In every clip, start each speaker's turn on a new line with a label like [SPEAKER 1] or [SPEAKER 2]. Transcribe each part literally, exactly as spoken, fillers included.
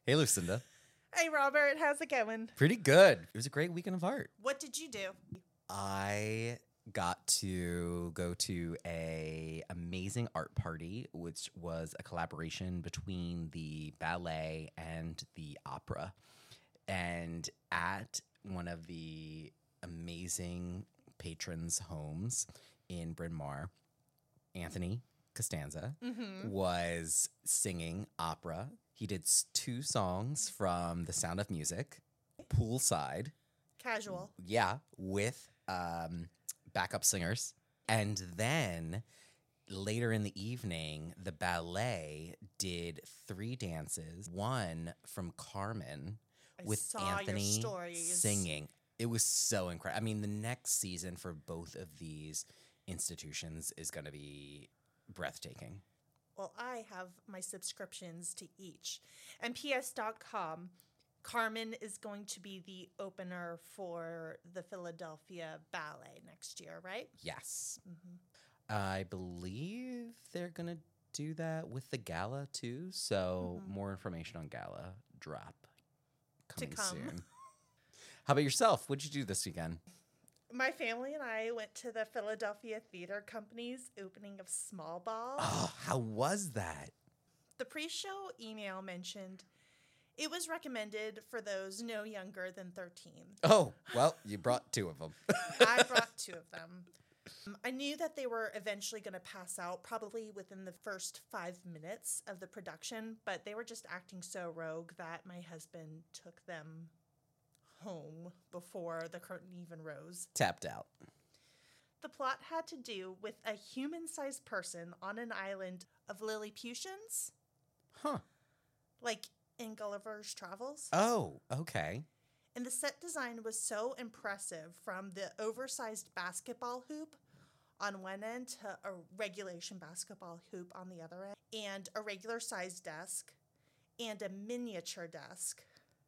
[SPEAKER 1] Hey, Lucinda.
[SPEAKER 2] Hey, Robert. How's it going?
[SPEAKER 1] Pretty good. It was a great weekend of art.
[SPEAKER 2] What did you do?
[SPEAKER 1] I got to go to a amazing art party, which was a collaboration between the ballet and the opera. And at one of the amazing patrons' homes in Bryn Mawr, Anthony Costanza
[SPEAKER 2] Mm-hmm.
[SPEAKER 1] was singing opera. He did s- two songs from The Sound of Music, poolside,
[SPEAKER 2] Casual.
[SPEAKER 1] yeah, with um, backup singers. And then later in the evening, the ballet did three dances, one from Carmen
[SPEAKER 2] I
[SPEAKER 1] with
[SPEAKER 2] saw
[SPEAKER 1] Anthony
[SPEAKER 2] your stories.
[SPEAKER 1] singing. It was so incredible. I mean, the next season for both of these institutions is going to be breathtaking.
[SPEAKER 2] Well, I have my subscriptions to each. And P S dot com, Carmen is going to be the opener for the Philadelphia Ballet next year, right?
[SPEAKER 1] Yes.
[SPEAKER 2] Mm-hmm.
[SPEAKER 1] I believe they're going to do that with the gala too. So
[SPEAKER 2] Mhm.
[SPEAKER 1] more information on gala drop coming
[SPEAKER 2] come.
[SPEAKER 1] soon. How about yourself? What'd you do this weekend?
[SPEAKER 2] My family and I went to the Philadelphia Theater Company's opening of Small Ball.
[SPEAKER 1] Oh, how was that?
[SPEAKER 2] The pre-show email mentioned it was recommended for those no younger than thirteen.
[SPEAKER 1] Oh, well, you brought two of them.
[SPEAKER 2] I brought two of them. Um, I knew that they were eventually going to pass out probably within the first five minutes of the production, but they were just acting so rogue that my husband took them home before the curtain even rose.
[SPEAKER 1] Tapped out.
[SPEAKER 2] The plot had to do with a human-sized person on an island of Lilliputians,
[SPEAKER 1] Huh.
[SPEAKER 2] like in Gulliver's Travels.
[SPEAKER 1] Oh, okay.
[SPEAKER 2] And the set design was so impressive, from the oversized basketball hoop on one end to a regulation basketball hoop on the other end, and a regular sized desk and a miniature desk.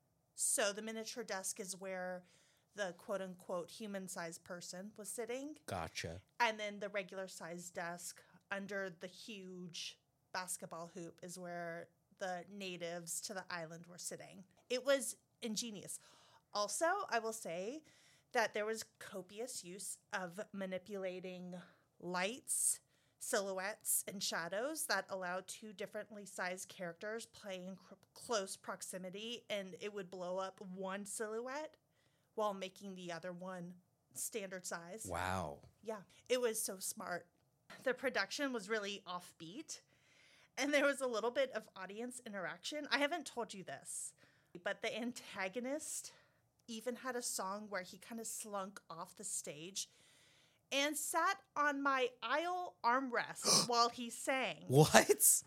[SPEAKER 2] So the miniature desk is where the quote unquote human sized person was sitting.
[SPEAKER 1] Gotcha.
[SPEAKER 2] And then the regular sized desk under the huge basketball hoop is where the natives to the island were sitting. It was ingenious. Also, I will say that there was copious use of manipulating lights, silhouettes, and shadows that allowed two differently sized characters play in cr- close proximity, and it would blow up one silhouette while making the other one standard size.
[SPEAKER 1] Wow.
[SPEAKER 2] Yeah, it was so smart. The production was really offbeat, and there was a little bit of audience interaction. I haven't told you this, but the antagonist even had a song where he kind of slunk off the stage and sat on my aisle armrest while he sang.
[SPEAKER 1] What?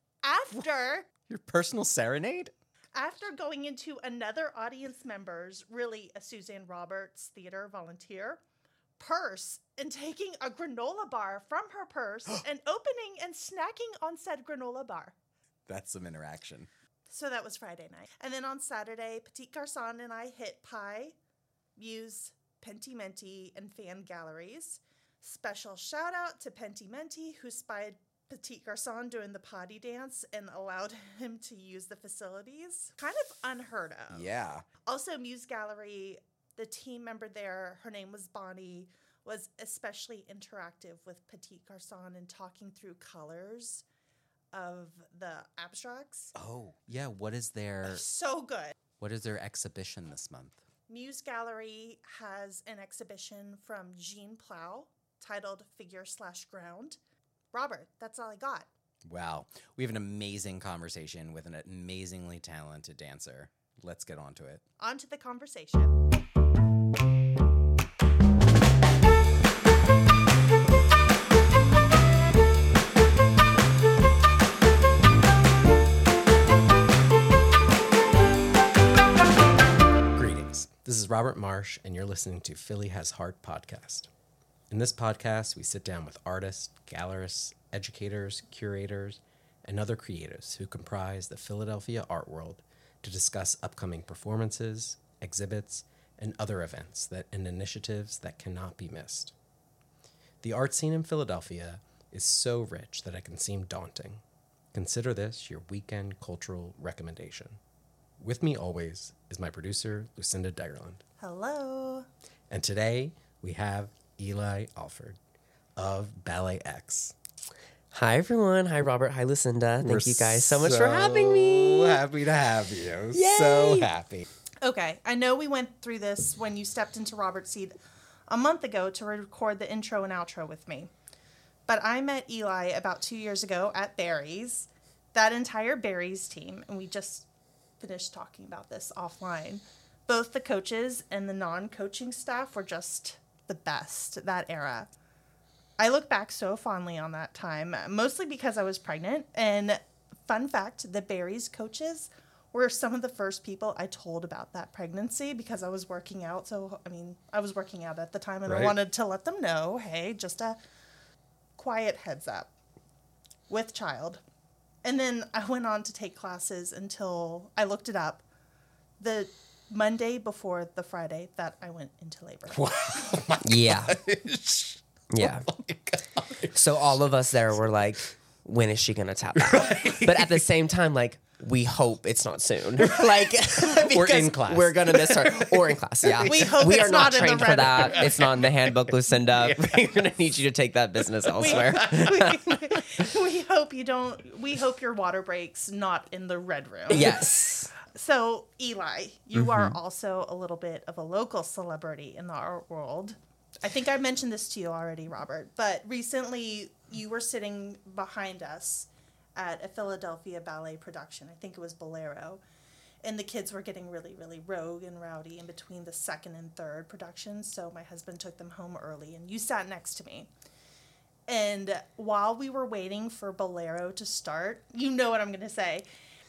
[SPEAKER 2] After
[SPEAKER 1] Your personal serenade?
[SPEAKER 2] after going into another audience member's, really a Suzanne Roberts theater volunteer, purse and taking a granola bar from her purse and opening and snacking on said granola bar.
[SPEAKER 1] That's some interaction.
[SPEAKER 2] So that was Friday night. And then on Saturday, Petit Garçon and I hit Pie, Muse, Pentimenti, and fan galleries. Special shout out to Pentimenti, who spied Petit Garçon doing the potty dance and allowed him to use the facilities. Kind of unheard of.
[SPEAKER 1] Yeah.
[SPEAKER 2] Also, Muse Gallery, the team member there, her name was Bonnie, was especially interactive with Petit Garçon and talking through colors of the abstracts.
[SPEAKER 1] Oh, yeah. What is their
[SPEAKER 2] So good.
[SPEAKER 1] what is their exhibition this month?
[SPEAKER 2] Muse Gallery has an exhibition from Jean Plow titled Figure Slash Ground. Robert, that's all I got.
[SPEAKER 1] Wow. We have an amazing conversation with an amazingly talented dancer. Let's get on to it.
[SPEAKER 2] On to the conversation.
[SPEAKER 3] Greetings. This is Robert Marsh, and you're listening to Philly Has Heart podcast. In this podcast, we sit down with artists, gallerists, educators, curators, and other creatives who comprise the Philadelphia art world to discuss upcoming performances, exhibits, and other events that and initiatives that cannot be missed. The art scene in Philadelphia is so rich that it can seem daunting. Consider this your weekend cultural recommendation. With me always is my producer, Lucinda Dyerland.
[SPEAKER 2] Hello.
[SPEAKER 3] And today we have Eli Alford of Ballet X.
[SPEAKER 4] Hi, everyone. Hi, Robert. Hi, Lucinda. Thank
[SPEAKER 3] We're
[SPEAKER 4] you guys so much
[SPEAKER 3] so
[SPEAKER 4] for having me.
[SPEAKER 3] happy to have you.
[SPEAKER 4] Yay!
[SPEAKER 3] So happy.
[SPEAKER 2] Okay, I know we went through this when you stepped into Robert's seat a month ago to record the intro and outro with me. But I met Eli about two years ago at Barry's, that entire Barry's team, and we just finished talking about this offline. Both the coaches and the non-coaching staff were just the best that era. I look back so fondly on that time, mostly because I was pregnant. And fun fact, the Barry's coaches were some of the first people I told about that pregnancy because I was working out. So, I mean, I was working out at the time and
[SPEAKER 3] Right.
[SPEAKER 2] I wanted to let them know, hey, just a quiet heads up with child. And then I went on to take classes until I looked it up. The Monday before the Friday that I went into labor.
[SPEAKER 3] Wow. My
[SPEAKER 4] Yeah.
[SPEAKER 3] gosh.
[SPEAKER 4] Yeah.
[SPEAKER 3] Oh my God.
[SPEAKER 4] So all of us there were like, when is she going to tap out? But at the same time, like, we hope it's not soon. Like,
[SPEAKER 3] Or in
[SPEAKER 4] because
[SPEAKER 3] class.
[SPEAKER 4] We're going to miss her. Or in class, yeah.
[SPEAKER 2] We hope
[SPEAKER 4] we
[SPEAKER 2] it's
[SPEAKER 4] are not,
[SPEAKER 2] not in the
[SPEAKER 4] trained for
[SPEAKER 2] red
[SPEAKER 4] that. It's not in the handbook, Lucinda. We're going to need you to take that business elsewhere.
[SPEAKER 2] we, we hope you don't. We hope your water breaks not in the red room.
[SPEAKER 4] Yes.
[SPEAKER 2] So Eli, you are also a little bit of a local celebrity in the art world. I think I mentioned this to you already, Robert. But recently, you were sitting behind us at a Philadelphia ballet production. I think it was Bolero. And the kids were getting really, really rogue and rowdy in between the second and third productions. So my husband took them home early, and you sat next to me. And while we were waiting for Bolero to start, you know what I'm going to say.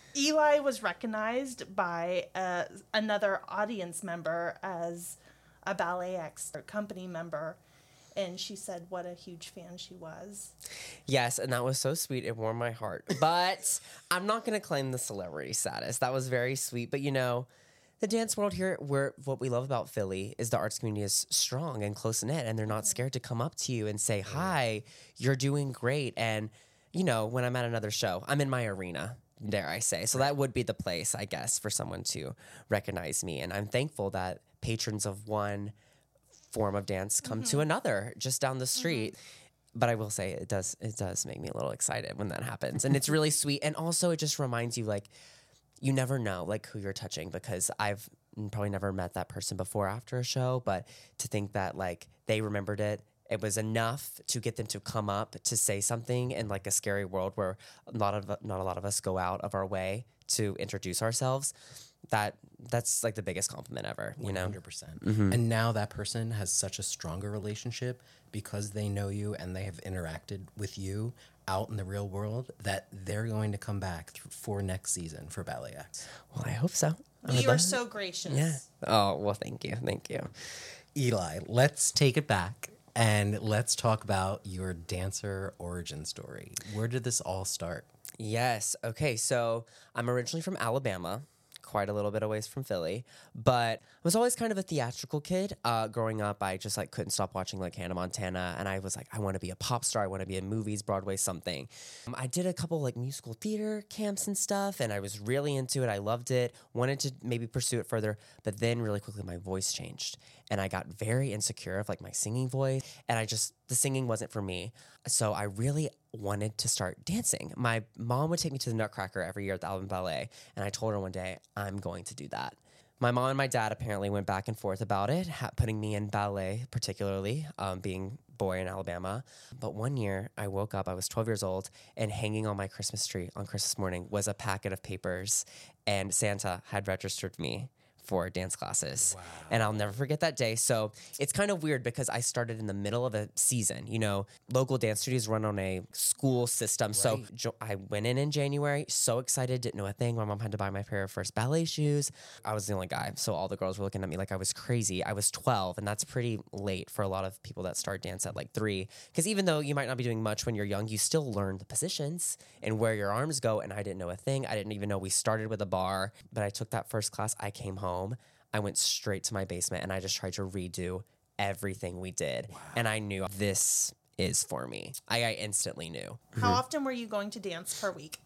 [SPEAKER 2] Eli was recognized by uh, another audience member as a Ballet X company member. And she said what a huge fan she was.
[SPEAKER 4] Yes, and that was so sweet. It warmed my heart. But I'm not going to claim the celebrity status. That was very sweet. But, you know, the dance world here, where what we love about Philly is the arts community is strong and close-knit, and they're not scared to come up to you and say, hi, you're doing great. And, you know, when I'm at another show, I'm in my arena, dare I say. So that would be the place, I guess, for someone to recognize me. And I'm thankful that patrons of one form of dance come
[SPEAKER 2] Mm-hmm.
[SPEAKER 4] to another just down the street. Mm-hmm. But I will say it does it does make me a little excited when that happens. And it's really sweet. And also it just reminds you, like, you never know like who you're touching, because I've probably never met that person before after a show, but to think that like they remembered it, it was enough to get them to come up to say something in like a scary world where not of not a lot of us go out of our way to introduce ourselves. That that's like the biggest compliment ever, you know?
[SPEAKER 3] one hundred percent. And now that person has such a stronger relationship because they know you and they have interacted with you out in the real world that they're going to come back th- for next season for Ballet X.
[SPEAKER 4] Well, I hope so. I would
[SPEAKER 2] You are
[SPEAKER 4] love-
[SPEAKER 2] so gracious.
[SPEAKER 4] Yeah. Oh, well, thank you. Thank you.
[SPEAKER 3] Eli, let's take it back and let's talk about your dancer origin story. Where did this all start?
[SPEAKER 4] Yes. Okay. So I'm originally from Alabama, quite a little bit away from Philly, but I was always kind of a theatrical kid. Uh, growing up, I just like couldn't stop watching like Hannah Montana, and I was like, I want to be a pop star. I want to be in movies, Broadway, something. Um, I did a couple like musical theater camps and stuff, and I was really into it. I loved it. Wanted to maybe pursue it further, but then really quickly my voice changed, and I got very insecure of like my singing voice, and I just the singing wasn't for me. So I really wanted to start dancing. My mom would take me to the Nutcracker every year at the Alabama Ballet, and I told her one day, I'm going to do that. My mom and my dad apparently went back and forth about it, ha- putting me in ballet, particularly um, being boy in Alabama. But one year I woke up, I was twelve years old, and hanging on my Christmas tree on Christmas morning was a packet of papers, and Santa had registered me for dance classes. Wow. And I'll never forget that day. So it's kind of weird because I started in the middle of a season. You know, local dance studios run on a school system. Right. So jo- I went in in January, so excited, didn't know a thing. My mom had to buy my pair of first ballet shoes. I was the only guy. So all the girls were looking at me like I was crazy. I was twelve, and that's pretty late for a lot of people that start dance at like three. Because even though you might not be doing much when you're young, you still learn the positions and where your arms go. And I didn't know a thing. I didn't even know we started with a bar. But I took that first class. I came home. I went straight to my basement and I just tried to redo everything we did. Wow. And I knew this is for me. I, I instantly knew.
[SPEAKER 2] How mm-hmm. often were you going to dance per week?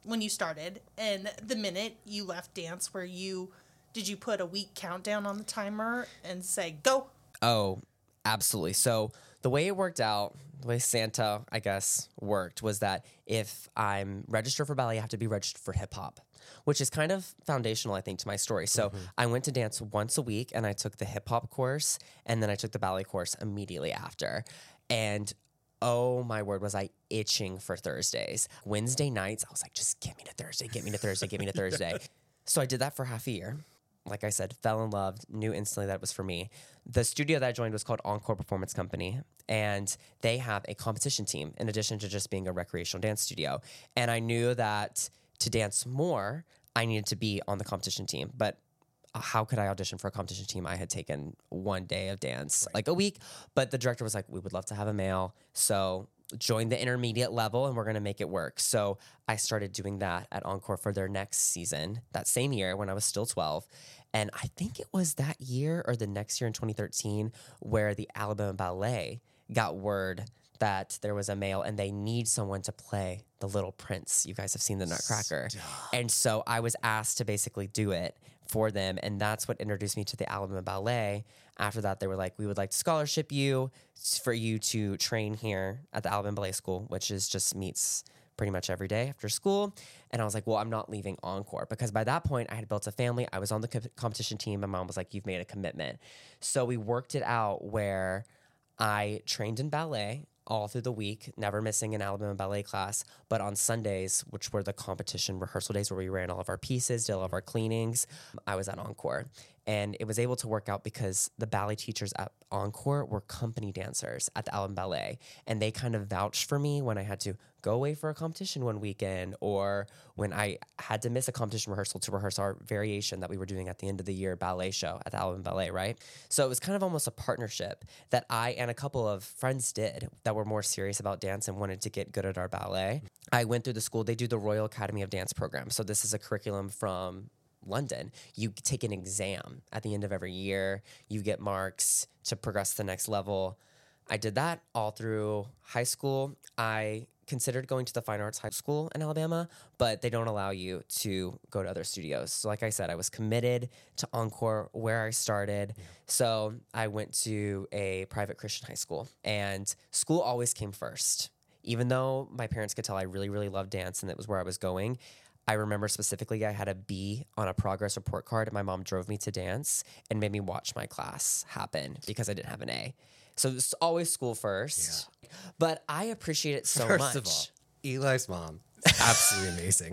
[SPEAKER 2] when you started, and the minute you left dance, where you did you put a week countdown on the timer and say go?
[SPEAKER 4] Oh, absolutely. So the way it worked out, the way Santa, I guess, worked was that if I'm registered for ballet, I have to be registered for hip hop, which is kind of foundational, I think, to my story. So mm-hmm. I went to dance once a week, and I took the hip hop course, and then I took the ballet course immediately after. And oh my word, was I itching for Thursdays. Wednesday nights, I was like, just get me to Thursday, get me to Thursday, get me to Thursday. So I did that for half a year. Like I said, fell in love, knew instantly that it was for me. The studio that I joined was called Encore Performance Company, and they have a competition team in addition to just being a recreational dance studio. And I knew that to dance more, I needed to be on the competition team. But how could I audition for a competition team? I had taken one day of dance, right. like a week, but the director was like, we would love to have a male. So join the intermediate level and we're going to make it work. So I started doing that at Encore for their next season, that same year when I was still twelve. And I think it was that year or the next year in twenty thirteen where the Alabama Ballet got word that there was a male and they need someone to play the Little Prince. You guys have seen the Nutcracker. Stop. And so I was asked to basically do it for them. And that's what introduced me to the Alabama Ballet. After that, they were like, we would like to scholarship you for you to train here at the Alabama Ballet School, which is just meets pretty much every day after school. And I was like, well, I'm not leaving Encore, because by that point I had built a family. I was on the co- competition team. My mom was like, you've made a commitment. So we worked it out where I trained in ballet all through the week, never missing an Alabama ballet class. But on Sundays, which were the competition rehearsal days where we ran all of our pieces, did all of our cleanings, I was at Encore. And it was able to work out because the ballet teachers at Encore were company dancers at the Alabama Ballet. And they kind of vouched for me when I had to go away for a competition one weekend, or when I had to miss a competition rehearsal to rehearse our variation that we were doing at the end of the year ballet show at the Alabama Ballet, right? So it was kind of almost a partnership that I and a couple of friends did that were more serious about dance and wanted to get good at our ballet. I went through the school. They do the Royal Academy of Dance program. So this is a curriculum from London. You take an exam at the end of every year. You get marks to progress to the next level. I did that all through high school. I considered going to the Fine Arts High School in Alabama, but they don't allow you to go to other studios. So like I said, I was committed to Encore where I started. Yeah. So I went to a private Christian high school, and school always came first. Even though my parents could tell I really, really loved dance and it was where I was going, I remember specifically I had a B on a progress report card, and my mom drove me to dance and made me watch my class happen because I didn't have an A. So it's always school first. Yeah. But I appreciate it so
[SPEAKER 3] first
[SPEAKER 4] much.
[SPEAKER 3] First of all, Eli's mom, absolutely amazing,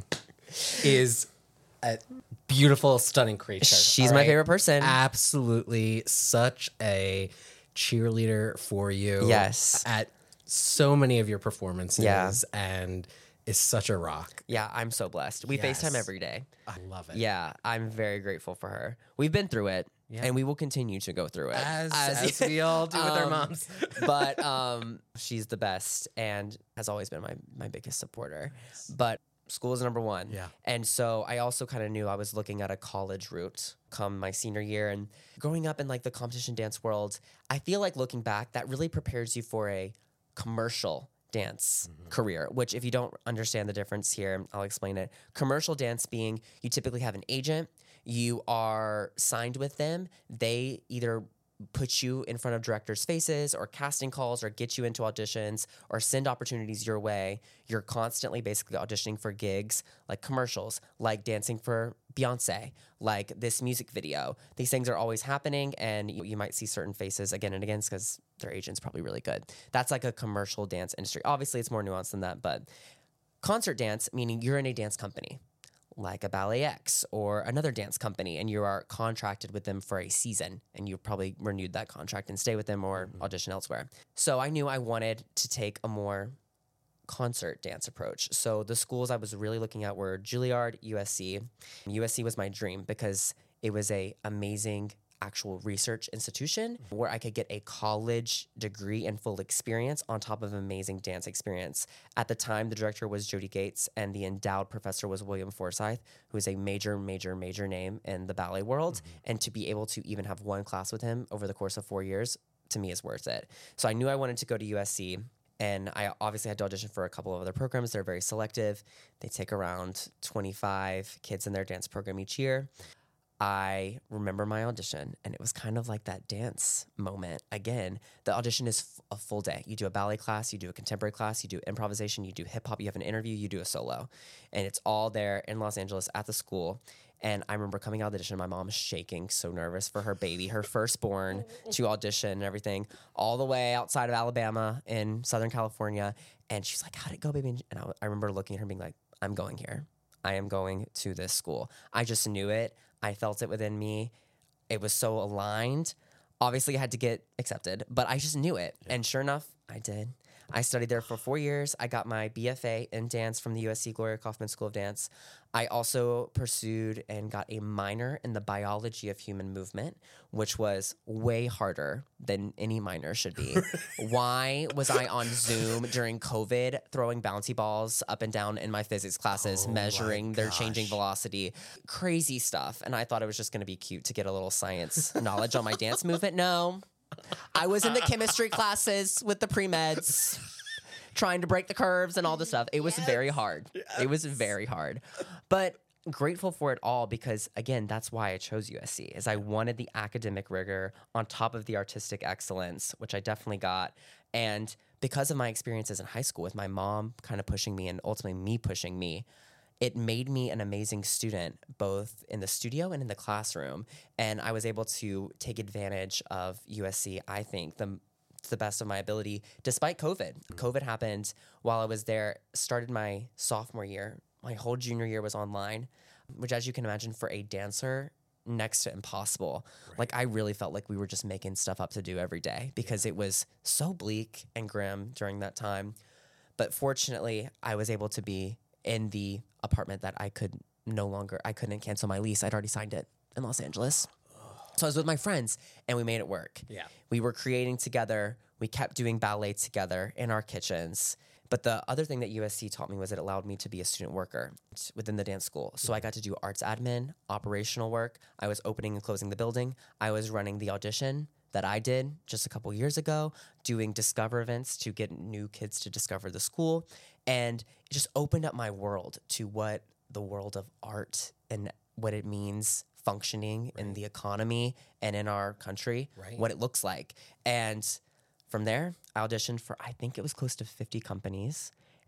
[SPEAKER 3] is a beautiful, stunning creature.
[SPEAKER 4] She's my right? favorite person.
[SPEAKER 3] Absolutely such a cheerleader for you.
[SPEAKER 4] Yes.
[SPEAKER 3] At so many of your performances.
[SPEAKER 4] Yeah.
[SPEAKER 3] And is such a rock.
[SPEAKER 4] Yeah, I'm so blessed. We yes. FaceTime every day.
[SPEAKER 3] I love it.
[SPEAKER 4] Yeah, I'm very grateful for her. We've been through it, yeah. and we will continue to go through it.
[SPEAKER 3] As, as, as we all do um, with our moms.
[SPEAKER 4] But um, she's the best and has always been my, my biggest supporter. Nice. But school is number one.
[SPEAKER 3] Yeah.
[SPEAKER 4] And so I also kind of knew I was looking at a college route come my senior year. And growing up in like the competition dance world, I feel like looking back, that really prepares you for a commercial dance mm-hmm. career, which if you don't understand the difference here, I'll explain it. Commercial dance being you typically have an agent, you are signed with them, they either put you in front of directors' faces or casting calls or get you into auditions or send opportunities your way. You're constantly basically auditioning for gigs like commercials, like dancing for Beyonce, like this music video. These things are always happening, and you, you might see certain faces again and again because their agent's probably really good. That's like a commercial dance industry. Obviously, it's more nuanced than that, but concert dance, meaning you're in a dance company like a Ballet X or another dance company, and you are contracted with them for a season, and you probably renewed that contract and stay with them or mm-hmm. audition elsewhere. So I knew I wanted to take a more concert dance approach. So the schools I was really looking at were Juilliard, U S C. U S C was my dream because it was a amazing actual research institution where I could get a college degree and full experience on top of amazing dance experience. At the time, the director was Jody Gates and the endowed professor was William Forsythe, who is a major, major, major name in the ballet world. Mm-hmm. And to be able to even have one class with him over the course of four years, to me is worth it. So I knew I wanted to go to U S C. And I obviously had to audition for a couple of other programs. They're very selective. They take around twenty-five kids in their dance program each year. I remember my audition, and it was kind of like that dance moment. Again, the audition is f- a full day. You do a ballet class, you do a contemporary class, you do improvisation, you do hip hop, you have an interview, you do a solo. And it's all there in Los Angeles at the school. And I remember coming out of the audition, my mom shaking, so nervous for her baby, her firstborn, to audition and everything, all the way outside of Alabama in Southern California. And she's like, how'd it go, baby? And I, I remember looking at her and being like, I'm going here. I am going to this school. I just knew it. I felt it within me. It was so aligned. Obviously, I had to get accepted, but I just knew it. Yeah. And sure enough, I did. I studied there for four years. I got my B F A in dance from the U S C Gloria Kaufman School of Dance. I also pursued and got a minor in the biology of human movement, which was way harder than any minor should be. Why was I on Zoom during COVID throwing bouncy balls up and down in my physics classes, oh measuring their changing velocity? Crazy stuff. And I thought it was just going to be cute to get a little science knowledge on my dance movement. No. I was in the chemistry classes with the pre-meds, trying to break the curves and all this stuff. It was yes. very hard. Yes. It was very hard. But grateful for it all because, again, that's why I chose U S C, is I wanted the academic rigor on top of the artistic excellence, which I definitely got. And because of my experiences in high school with my mom kind of pushing me and ultimately me pushing me, it made me an amazing student, both in the studio and in the classroom. And I was able to take advantage of U S C, I think, the, to the best of my ability, despite COVID. Mm-hmm. COVID happened while I was there, started my sophomore year. My whole junior year was online, which, as you can imagine, for a dancer, next to impossible. Right. Like, I really felt like we were just making stuff up to do every day because yeah. it was so bleak and grim during that time. But fortunately, I was able to be in the apartment that I could no longer, I couldn't cancel my lease. I'd already signed it in Los Angeles. So I was with my friends and we made it work.
[SPEAKER 3] Yeah.
[SPEAKER 4] We were creating together. We kept doing ballet together in our kitchens. But the other thing that U S C taught me was it allowed me to be a student worker within the dance school. So I got to do arts admin, operational work. I was opening and closing the building. I was running the audition that I did just a couple years ago, doing discover events to get new kids to discover the school. And it just opened up my world to what the world of art and what it means functioning right. in the economy and in our country, right. what it looks like. And from there, I auditioned for, I think it was close to fifty companies,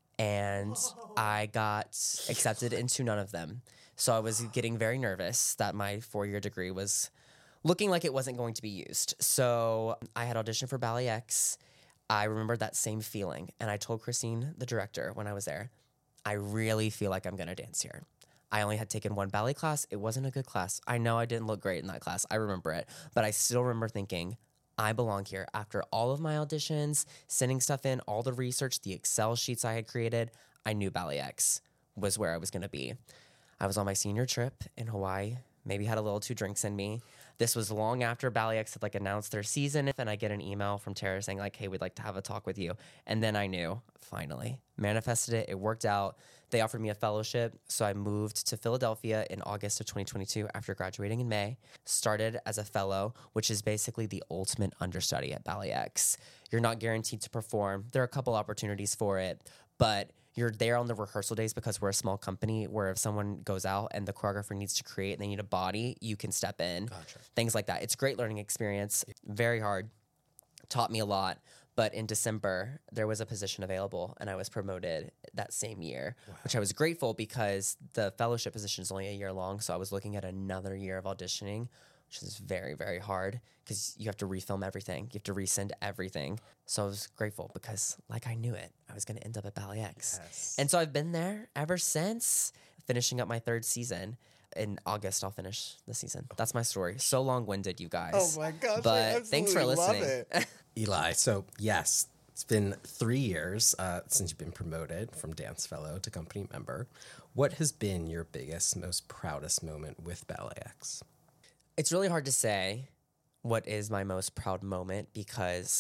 [SPEAKER 4] and Whoa. I got accepted into none of them. So I was getting very nervous that my four-year degree was looking like it wasn't going to be used. So I had auditioned for Ballet X. I remember that same feeling, and I told Christine, the director, when I was there, I really feel like I'm going to dance here. I only had taken one ballet class. It wasn't a good class. I know I didn't look great in that class. I remember it. But I still remember thinking, I belong here. After all of my auditions, sending stuff in, all the research, the Excel sheets I had created, I knew Ballet X was where I was going to be. I was on my senior trip in Hawaii, maybe had a little two drinks in me. This was long after Ballet X had like announced their season, and I get an email from Tara saying like, hey, we'd like to have a talk with you. And then I knew, finally, manifested it. It worked out. They offered me a fellowship, so I moved to Philadelphia in August of twenty twenty-two after graduating in May. Started as a fellow, which is basically the ultimate understudy at Ballet X. You're not guaranteed to perform. There are a couple opportunities for it, but you're there on the rehearsal days because we're a small company where if someone goes out and the choreographer needs to create and they need a body, you can step in. Gotcha. Things like that. It's a great learning experience. Very hard. Taught me a lot. But in December, there was a position available and I was promoted that same year, wow. which I was grateful because the fellowship position is only a year long. So I was looking at another year of auditioning, which is very, very hard because you have to refilm everything. You have to resend everything. So I was grateful because, like, I knew it. I was going to end up at Ballet X. Yes. And so I've been there ever since, finishing up my third season. In August, I'll finish the season. That's my story. So long-winded, you guys.
[SPEAKER 5] Oh, my gosh.
[SPEAKER 4] But thanks for listening.
[SPEAKER 3] Eli, so yes, it's been three years uh, since you've been promoted from dance fellow to company member. What has been your biggest, most proudest moment with Ballet X?
[SPEAKER 4] It's really hard to say what is my most proud moment because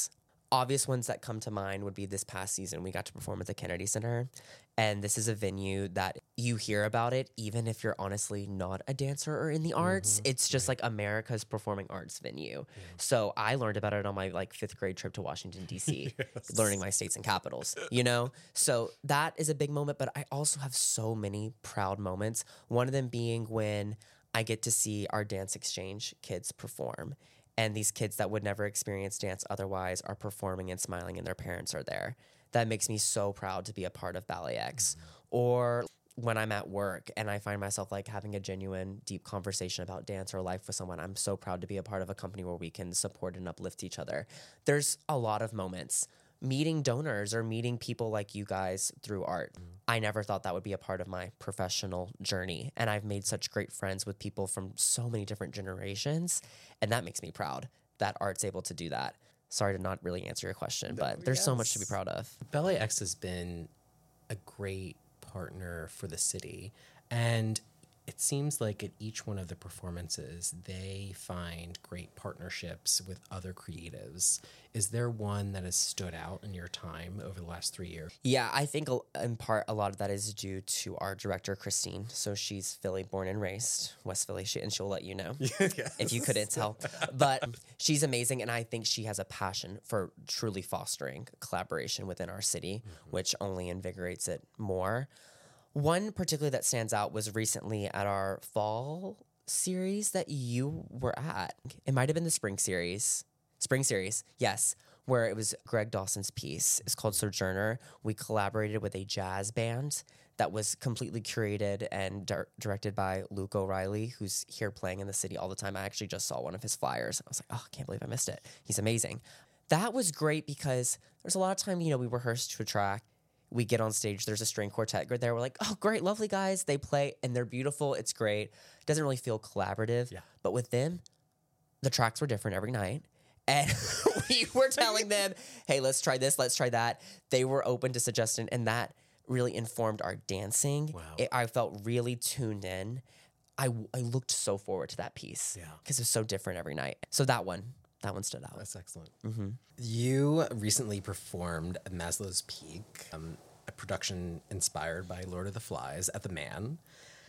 [SPEAKER 4] obvious ones that come to mind would be this past season. We got to perform at the Kennedy Center. And this is a venue that you hear about it, even if you're honestly not a dancer or in the arts.
[SPEAKER 3] Mm-hmm.
[SPEAKER 4] It's just
[SPEAKER 3] Right.
[SPEAKER 4] like America's performing arts venue. So I learned about it on my like fifth grade trip to Washington, D C,
[SPEAKER 3] Yes.
[SPEAKER 4] learning my states and capitals, you know? So that is a big moment, but I also have so many proud moments. One of them being when I get to see our dance exchange kids perform. And these kids that would never experience dance otherwise are performing and smiling, and their parents are there. That makes me so proud to be a part of Ballet X. Or when I'm at work and I find myself like having a genuine, deep conversation about dance or life with someone, I'm so proud to be a part of a company where we can support and uplift each other. There's a lot of moments. Meeting donors or meeting people like you guys through art. I never thought that would be a part of my professional journey. And I've made such great friends with people from so many different generations. And that makes me proud that art's able to do that. Sorry to not really answer your question, but there's so much to be
[SPEAKER 3] yes.
[SPEAKER 4] proud of.
[SPEAKER 3] Ballet X has been a great partner for the city, and it seems like at each one of the performances, they find great partnerships with other creatives. Is there one that has stood out in your time over the last three years?
[SPEAKER 4] Yeah, I think a- in part a lot of that is due to our director, Christine. So she's Philly born and raised, West Philly, she, and she'll let you know if you couldn't tell. But she's amazing, and I think she has a passion for truly fostering collaboration within our city, which only invigorates it more. One particularly that stands out was recently at our fall series that you were at. It might have been the spring series. Spring series, yes, where it was Greg Dawson's piece. It's called Sojourner. We collaborated with a jazz band that was completely curated and dir- directed by Luke O'Reilly, who's here playing in the city all the time. I actually just saw one of his flyers. I was like, oh, I can't believe I missed it. He's amazing. That was great because there's a lot of time, you know, we rehearse to a track. We get on stage, there's a string quartet there. We're like, oh, great, lovely guys. They play and they're beautiful. It's great. It doesn't really feel collaborative.
[SPEAKER 3] Yeah.
[SPEAKER 4] But with them, the tracks were different every night. And we were telling them, hey, let's try this, let's try that. They were open to suggestion, and that really informed our dancing.
[SPEAKER 3] Wow.
[SPEAKER 4] It, I felt really tuned in. I, I looked so forward to that piece
[SPEAKER 3] Yeah.
[SPEAKER 4] because it's so different every night. So that one, that one stood out.
[SPEAKER 3] That's excellent.
[SPEAKER 4] Mm-hmm.
[SPEAKER 3] You recently performed Maslow's Peak, um, a production inspired by Lord of the Flies at the Man.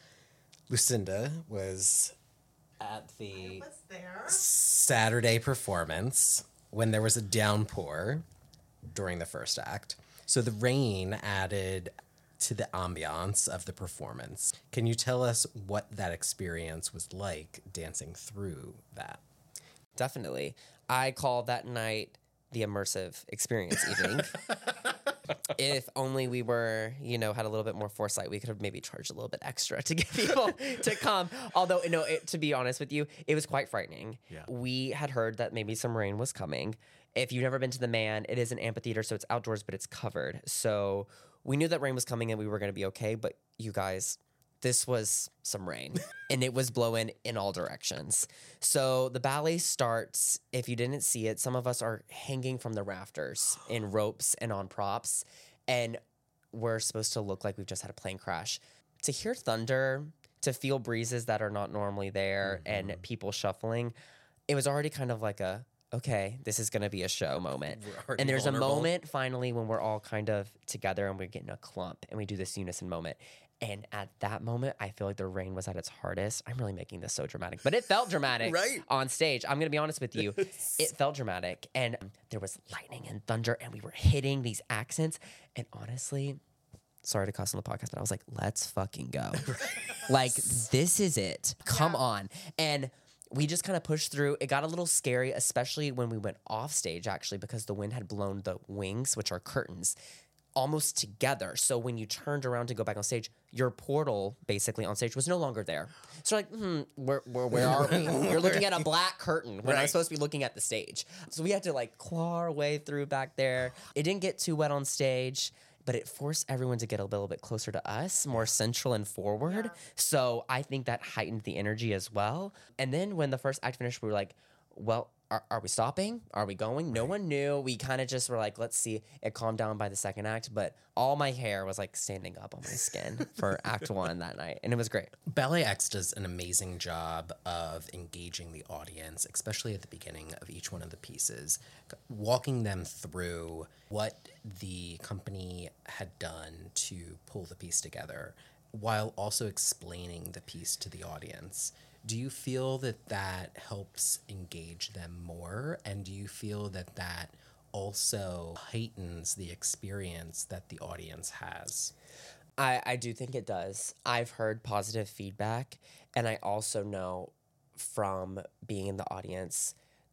[SPEAKER 3] Lucinda was at the
[SPEAKER 2] was there.
[SPEAKER 3] Saturday performance when there was a downpour during the first act. So the rain added to the ambiance of the performance. Can you tell us what that experience was like dancing through that?
[SPEAKER 4] Definitely. I call that night the immersive experience evening. If only we were, you know, had a little bit more foresight, we could have maybe charged a little bit extra to get people to come. Although, you know, it, to be honest with you, it was quite frightening.
[SPEAKER 3] Yeah.
[SPEAKER 4] We had heard that maybe some rain was coming. If you've never been to the Man, it is an amphitheater, so it's outdoors, but it's covered. So we knew that rain was coming and we were going to be okay. But you guys, this was some rain and it was blowing in all directions. So the ballet starts. If you didn't see it, some of us are hanging from the rafters in ropes and on props. And we're supposed to look like we've just had a plane crash. To hear thunder, to feel breezes that are not normally there,
[SPEAKER 3] Mm-hmm.
[SPEAKER 4] and people shuffling, it was already kind of like a, okay, this is going to be a show moment.
[SPEAKER 3] We're already
[SPEAKER 4] And there's
[SPEAKER 3] vulnerable.
[SPEAKER 4] a moment finally when we're all kind of together and we're getting a clump and we do this unison moment. And at that moment, I feel like the rain was at its hardest. I'm really making this so dramatic, but it felt dramatic
[SPEAKER 3] Right.
[SPEAKER 4] on stage. I'm going to be honest with you. It felt dramatic. And there was lightning and thunder, and we were hitting these accents. And honestly, sorry to cuss on the podcast, but I was like, let's fucking go. Like, this is it. Come
[SPEAKER 2] Yeah.
[SPEAKER 4] on. And we just kind of pushed through. It got a little scary, especially when we went off stage, actually, because the wind had blown the wings, which are curtains, almost together. So when you turned around to go back on stage, your portal basically on stage was no longer there. So like, hmm, where, where, where are we? You're looking at a black curtain when I'm
[SPEAKER 3] Right.
[SPEAKER 4] supposed to be looking at the stage. So we had to like claw our way through back there. It didn't get too wet on stage, but it forced everyone to get a little bit closer to us, more central and forward.
[SPEAKER 2] Yeah.
[SPEAKER 4] So I think that heightened the energy as well. And then when the first act finished, we were like, well, are, are we stopping? Are we going? No one knew. We kind of just were like, let's see. It calmed down by the second act, but all my hair was like standing up on my skin for act one that night. And it was great.
[SPEAKER 3] Ballet X does an amazing job of engaging the audience, especially at the beginning of each one of the pieces, walking them through what the company had done to pull the piece together, while also explaining the piece to the audience. Do you feel that that helps engage them more? And do you feel that that also heightens the experience that the audience has?
[SPEAKER 4] I, I do think it does. I've heard positive feedback, and I also know from being in the audience,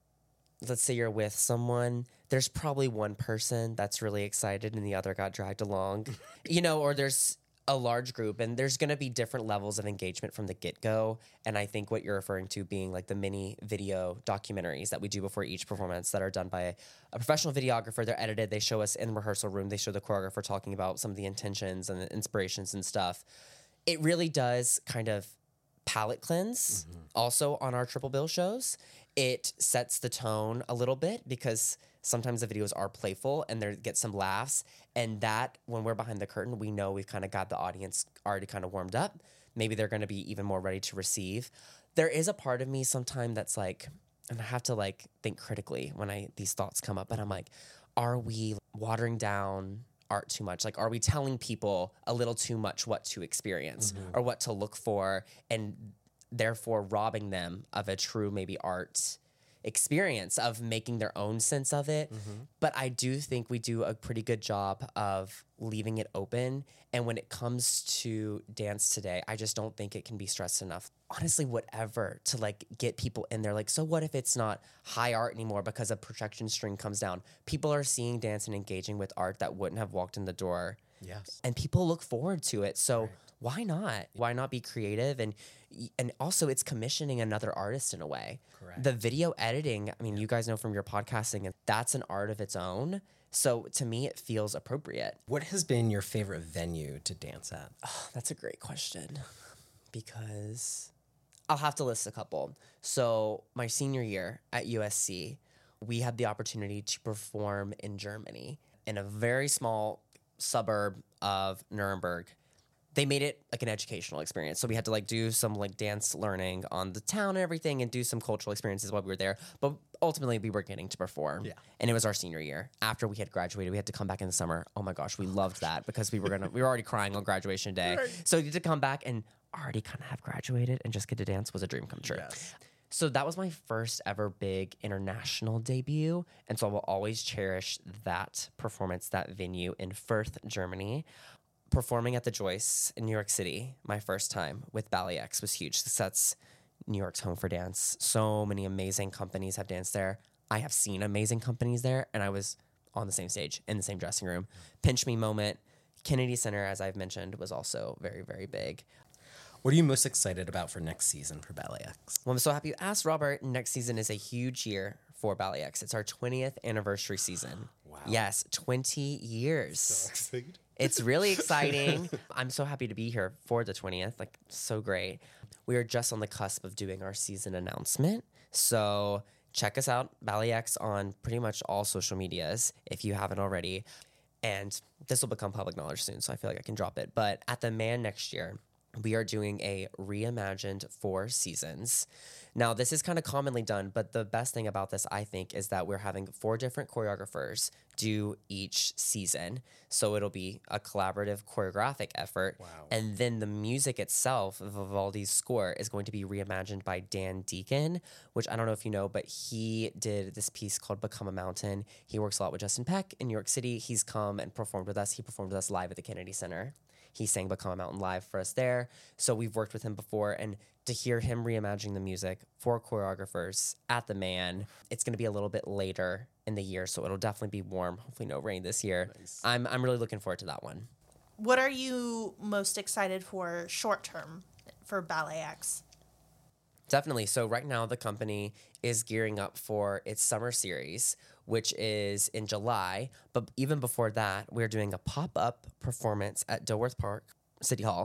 [SPEAKER 4] let's say you're with someone, there's probably one person that's really excited and the other got dragged along, you know, or there's a large group, and there's going to be different levels of engagement from the get-go. And I think what you're referring to being like the mini video documentaries that we do before each performance that are done by a, a professional videographer. They're edited. They show us in the rehearsal room. They show the choreographer talking about some of the intentions and the inspirations and stuff. It really does kind of palate cleanse. Mm-hmm. Also on our Triple Bill shows, it sets the tone a little bit because sometimes the videos are playful and they get some laughs. And that, when we're behind the curtain, we know we've kind of got the audience already kind of warmed up. Maybe they're going to be even more ready to receive. There is a part of me sometime that's like, and I have to like think critically when I these thoughts come up, and I'm like, are we watering down art too much? Like, are we telling people a little too much what to experience mm-hmm. or what to look for, and therefore robbing them of a true maybe art experience of making their own sense of it? Mm-hmm. But I do think we do a pretty good job of leaving it open. And when it comes to dance today, I just don't think it can be stressed enough. Honestly, whatever to like get people in there. Like, so what if it's not high art anymore because a projection string comes down? People are seeing dance and engaging with art that wouldn't have walked in the door.
[SPEAKER 3] Yes.
[SPEAKER 4] And people look forward to it. So
[SPEAKER 3] right.
[SPEAKER 4] why not? Why not be creative? And and also it's commissioning another artist in a way.
[SPEAKER 3] Correct.
[SPEAKER 4] The video editing, I mean, you guys know from your podcasting, and that's an art of its own. So to me, it feels appropriate.
[SPEAKER 3] What has been your favorite venue to dance at?
[SPEAKER 4] Oh, that's a great question, because I'll have to list a couple. So my senior year at U S C, we had the opportunity to perform in Germany in a very small suburb of Nuremberg. They made it like an educational experience. So we had to like do some like dance learning on the town and everything and do some cultural experiences while we were there. But ultimately we were getting to perform.
[SPEAKER 3] Yeah.
[SPEAKER 4] And it was our senior year. After we had graduated, we had to come back in the summer. Oh my gosh, we loved that because we were gonna we were already crying on graduation day. Right. So to come back and already kind of have graduated and just get to dance was a dream come true.
[SPEAKER 3] Yes.
[SPEAKER 4] So that was my first ever big international debut. And so I will always cherish that performance, that venue in Fürth, Germany. Performing at the Joyce in New York City, my first time with Ballet X was huge. That's New York's home for dance. So many amazing companies have danced there. I have seen amazing companies there, and I was on the same stage, in the same dressing room. Pinch Me moment. Kennedy Center, as I've mentioned, was also very, very big.
[SPEAKER 3] What are you most excited about for next season for Ballet X?
[SPEAKER 4] Well, I'm so happy you asked, Robert. Next season is a huge year for Ballet X. It's our twentieth anniversary season.
[SPEAKER 3] Wow.
[SPEAKER 4] Yes, twenty years.
[SPEAKER 3] So excited.
[SPEAKER 4] It's really exciting. I'm so happy to be here for the twentieth. Like, so great. We are just on the cusp of doing our season announcement. So check us out, Ballet X, on pretty much all social medias if you haven't already. And this will become public knowledge soon, so I feel like I can drop it. But at the Man next year, we are doing a reimagined four seasons. Now, this is kind of commonly done, but the best thing about this, I think, is that we're having four different choreographers do each season. So it'll be a collaborative choreographic effort.
[SPEAKER 3] Wow.
[SPEAKER 4] And then the music itself, Vivaldi's score, is going to be reimagined by Dan Deacon, which I don't know if you know, but he did this piece called Become a Mountain. He works a lot with Justin Peck in New York City. He's come and performed with us. He performed with us live at the Kennedy Center. He sang Become a Mountain live for us there. So we've worked with him before, and to hear him reimagining the music for choreographers at the Man, it's going to be a little bit later in the year, so it'll definitely be warm. Hopefully no rain this year.
[SPEAKER 3] Nice.
[SPEAKER 4] I'm I'm really looking forward to that one.
[SPEAKER 2] What are you most excited for short term for Ballet X?
[SPEAKER 4] Definitely. So right now the company is gearing up for its summer series, which is in July. But even before that, we're doing a pop-up performance at Dilworth Park City Hall.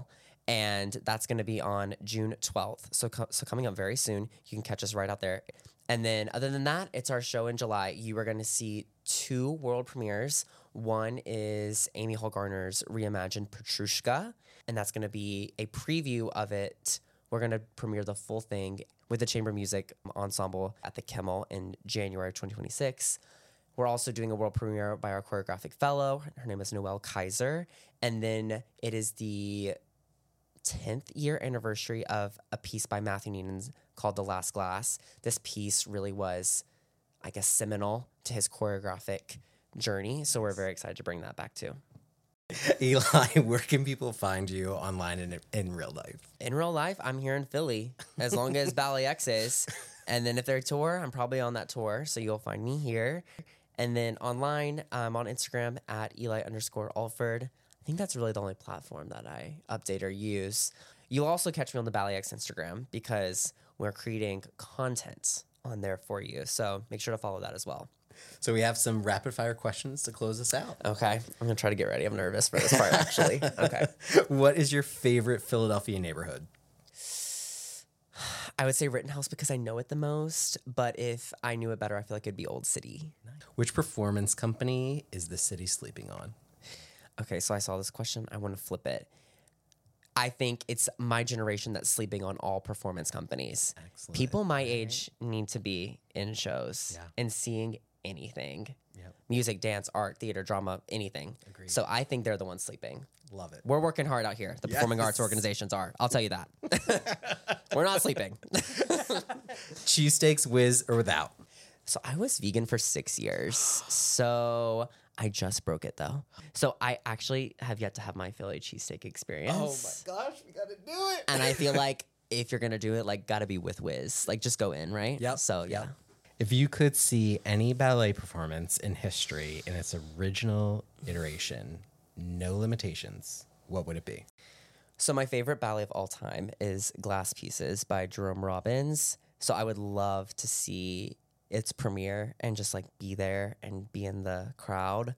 [SPEAKER 4] and that's going to be on June twelfth. So, co- so coming up very soon. You can catch us right out there. And then other than that, it's our show in July. You are going to see two world premieres. One is Amy Hall Garner's reimagined Petrushka, and that's going to be a preview of it. We're going to premiere the full thing with the Chamber Music Ensemble at the Kimmel in January twenty twenty-six. We're also doing a world premiere by our choreographic fellow. Her name is Noelle Kaiser. And then it is the tenth year anniversary of a piece by Matthew Neenan called The Last Glass. This piece really was, I guess, seminal to his choreographic journey. So we're very excited to bring that back too.
[SPEAKER 3] Eli, where can people find you online and in real life?
[SPEAKER 4] In real life, I'm here in Philly, as long as Ballet X is. And then if they're tour, I'm probably on that tour. So you'll find me here. And then online, I'm on Instagram at Eli underscore Alford. I think that's really the only platform that I update or use. You'll also catch me on the Ballet X Instagram because we're creating content on there for you. So make sure to follow that as well.
[SPEAKER 3] So we have some rapid fire questions to close us out.
[SPEAKER 4] Okay. I'm going to try to get ready. I'm nervous for this part, actually. Okay.
[SPEAKER 3] What is your favorite Philadelphia neighborhood?
[SPEAKER 4] I would say Rittenhouse because I know it the most. But if I knew it better, I feel like it'd be Old City.
[SPEAKER 3] Which performance company is the city sleeping on?
[SPEAKER 4] Okay. So I saw this question. I want to flip it. I think it's my generation that's sleeping on all performance companies.
[SPEAKER 3] Excellent.
[SPEAKER 4] People my age need to be in shows
[SPEAKER 3] Yeah.
[SPEAKER 4] and seeing anything.
[SPEAKER 3] Yep.
[SPEAKER 4] Music, dance, art, theater, drama, anything.
[SPEAKER 3] Agreed.
[SPEAKER 4] So I think they're the ones sleeping.
[SPEAKER 3] Love it.
[SPEAKER 4] We're working hard out here. The performing arts
[SPEAKER 3] Yes.
[SPEAKER 4] organizations are. I'll tell you that. We're not sleeping.
[SPEAKER 3] Cheesesteaks with or without?
[SPEAKER 4] So I was vegan for six years. So I just broke it though. So I actually have yet to have my Philly cheesesteak experience.
[SPEAKER 3] gosh, we gotta do it.
[SPEAKER 4] And I feel like if you're gonna do it, like gotta be with Wiz. Like just go in, right?
[SPEAKER 3] Yep.
[SPEAKER 4] So yeah.
[SPEAKER 3] Yep. If you could see any ballet performance in history in its original iteration, no limitations, what would it be?
[SPEAKER 4] So my favorite ballet of all time is Glass Pieces by Jerome Robbins. So I would love to see its premiere and just like be there and be in the crowd.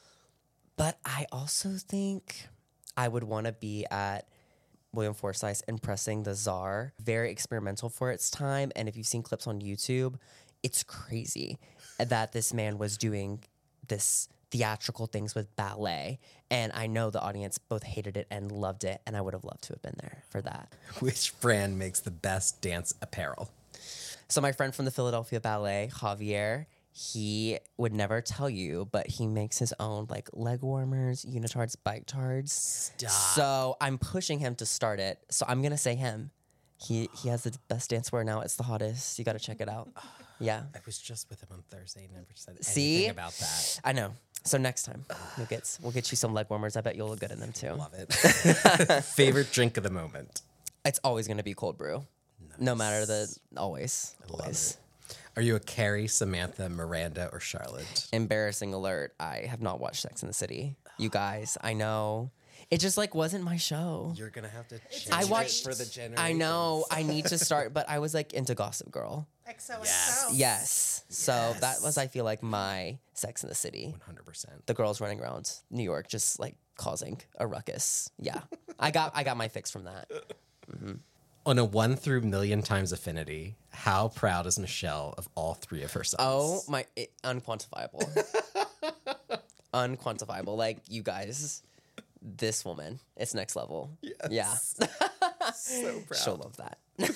[SPEAKER 4] But I also think I would want to be at William Forsythe's Impressing the Czar. Very experimental for its time. And if you've seen clips on YouTube, it's crazy that this man was doing this theatrical things with ballet. And I know the audience both hated it and loved it. And I would have loved to have been there for that.
[SPEAKER 3] Which brand makes the best dance apparel?
[SPEAKER 4] So my friend from the Philadelphia Ballet, Javier, he would never tell you, but he makes his own like leg warmers, unitards, bike tards.
[SPEAKER 3] Stop.
[SPEAKER 4] So I'm pushing him to start it. So I'm gonna say him. He he has the best dancewear now. It's the hottest. You got to check it out. Yeah.
[SPEAKER 3] I was just with him on Thursday. Never said anything
[SPEAKER 4] See?
[SPEAKER 3] about that.
[SPEAKER 4] I know. So next time we'll get we'll get you some leg warmers. I bet you'll look good in them too.
[SPEAKER 3] Love it. Favorite drink of the moment?
[SPEAKER 4] It's always gonna be cold brew. No matter the always.
[SPEAKER 3] I love
[SPEAKER 4] always.
[SPEAKER 3] it. Are you a Carrie, Samantha, Miranda, or Charlotte?
[SPEAKER 4] Embarrassing alert. I have not watched Sex in the City. You guys, I know. It just like wasn't my show.
[SPEAKER 3] You're gonna have to change
[SPEAKER 2] I
[SPEAKER 3] it
[SPEAKER 2] watched-
[SPEAKER 3] for the generation.
[SPEAKER 4] I know. I need to start, but I was like into Gossip Girl.
[SPEAKER 2] X O X O.
[SPEAKER 3] Yes.
[SPEAKER 4] Yes. So
[SPEAKER 3] Yes.
[SPEAKER 4] that was, I feel like, my Sex in the City.
[SPEAKER 3] one hundred percent.
[SPEAKER 4] The girls running around New York, just like causing a ruckus. Yeah, I got I got my fix from that.
[SPEAKER 3] On a one through million times affinity, how proud is Michelle of all three of her sons?
[SPEAKER 4] Oh my, it, unquantifiable, unquantifiable. Like you guys, this woman, it's next level.
[SPEAKER 3] Yes.
[SPEAKER 4] Yeah,
[SPEAKER 3] so proud.
[SPEAKER 4] she'll love that.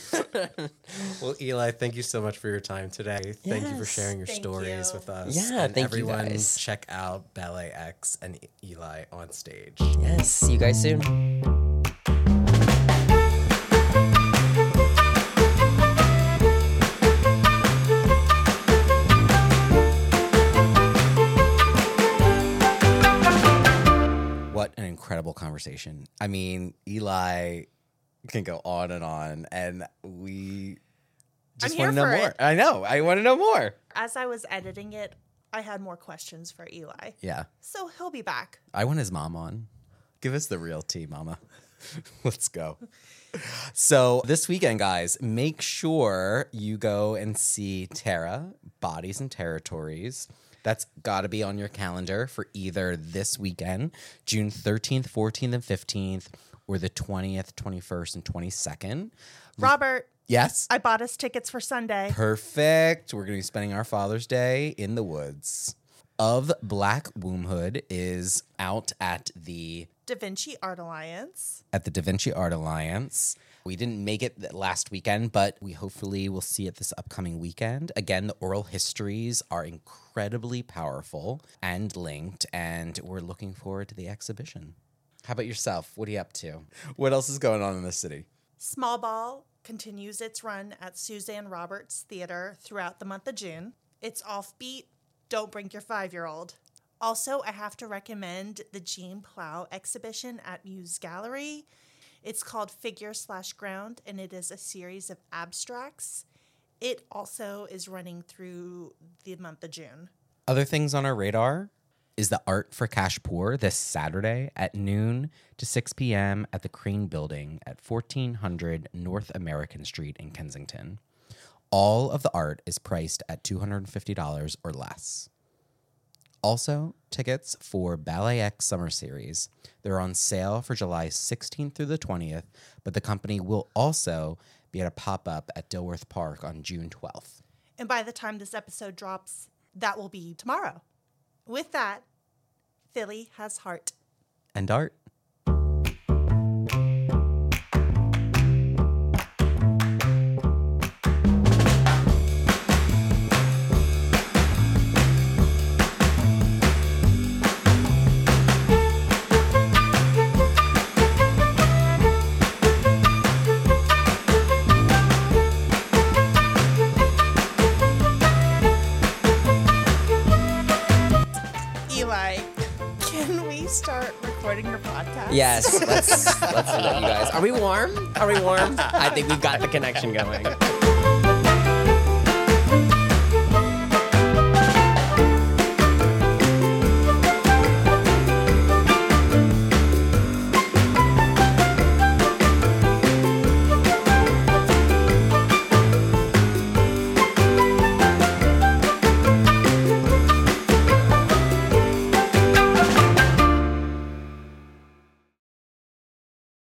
[SPEAKER 3] Well, Eli, thank you so much for your time today. Thank you for
[SPEAKER 4] Yes.
[SPEAKER 3] sharing your
[SPEAKER 2] Thank
[SPEAKER 3] stories
[SPEAKER 2] you.
[SPEAKER 3] with us.
[SPEAKER 4] Yeah,
[SPEAKER 3] and
[SPEAKER 4] thank you
[SPEAKER 3] everyone
[SPEAKER 4] guys.
[SPEAKER 3] check out Ballet X and Eli on stage.
[SPEAKER 4] Yes, see you guys soon.
[SPEAKER 1] What an incredible conversation. I mean, Eli can go on and on, and we just
[SPEAKER 2] I'm
[SPEAKER 1] want to
[SPEAKER 2] here
[SPEAKER 1] know
[SPEAKER 2] for
[SPEAKER 1] more.
[SPEAKER 2] it.
[SPEAKER 1] I know. I want to know more.
[SPEAKER 2] As I was editing it, I had more questions for Eli.
[SPEAKER 1] Yeah.
[SPEAKER 2] So he'll be back.
[SPEAKER 1] I want his mom on. Give us the real tea, mama. Let's go. So this weekend, guys, make sure you go and see Tara, Bodies and Territories. That's got to be on your calendar for either this weekend, June thirteenth, fourteenth, and fifteenth, or the twentieth, twenty-first, and twenty-second.
[SPEAKER 2] Robert,
[SPEAKER 1] Yes?
[SPEAKER 2] I bought us tickets for Sunday.
[SPEAKER 1] Perfect. We're going to be spending our Father's Day in the woods. Of Black Wombhood is out at the
[SPEAKER 2] Da Vinci Art Alliance.
[SPEAKER 1] at the Da Vinci Art Alliance. We didn't make it th- last weekend, but we hopefully will see it this upcoming weekend. Again, the oral histories are incredibly powerful and linked, and we're looking forward to the exhibition. How about yourself? What are you up to? What else is going on in the city?
[SPEAKER 2] Small Ball continues its run at Suzanne Roberts Theater throughout the month of June. It's offbeat. Don't bring your five-year-old. Also, I have to recommend the Jean Plow exhibition at Muse Gallery. It's called Figure Slash Ground, and it is a series of abstracts. It also is running through the month of June.
[SPEAKER 1] Other things on our radar is the Art for Cash Poor this Saturday at noon to six p.m. at the Crane Building at fourteen hundred North American Street in Kensington. All of the art is priced at two hundred fifty dollars or less. Also, tickets for Ballet X Summer Series. They're on sale for July sixteenth through the twentieth, but the company will also be at a pop-up at Dilworth Park on June twelfth.
[SPEAKER 2] And by the time this episode drops, that will be tomorrow. With that, Philly has heart.
[SPEAKER 1] And art.
[SPEAKER 2] Eli, can we start recording your podcast?
[SPEAKER 4] Yes, let's let's do that, you guys. Are we warm? Are we warm? I think we've got the connection going.